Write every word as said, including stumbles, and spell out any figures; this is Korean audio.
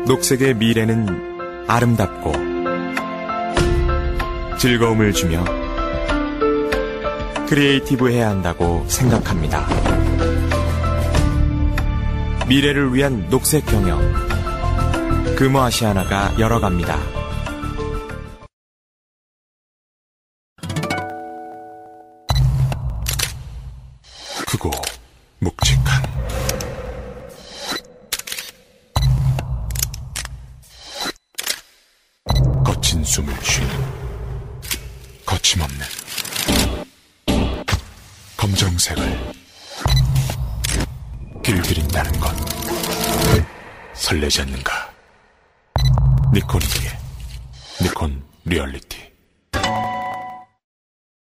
녹색의 미래는 아름답고 즐거움을 주며 크리에이티브해야 한다고 생각합니다. 미래를 위한 녹색 경영, 금호아시아나가 열어갑니다. 크고 묵직한 거친 숨을 쉬는 거침없는 검정색을 길들인다는 것 설레지 않는가? 니콘이기에 니콘 리얼리티.